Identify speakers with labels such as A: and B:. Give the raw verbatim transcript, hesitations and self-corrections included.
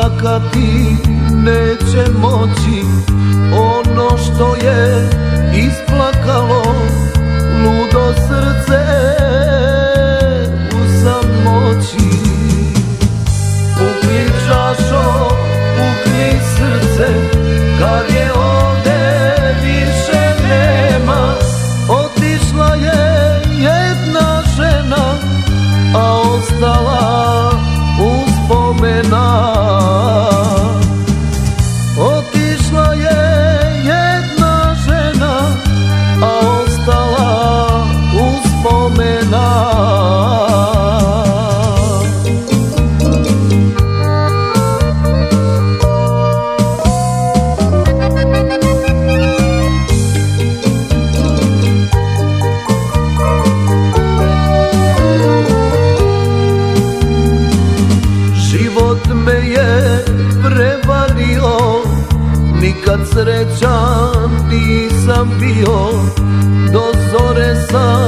A: plakati neće moći ono što je isplakalo ludo srce u samoći. Pukni čašo, pukni srce, kad je ovde više nema. Otišla je jedna žena, a ostala uspomena. Otišla je jedna žena, a ostala uspomena. Život me je prevario, nikad srećan nisam bio, do zore sam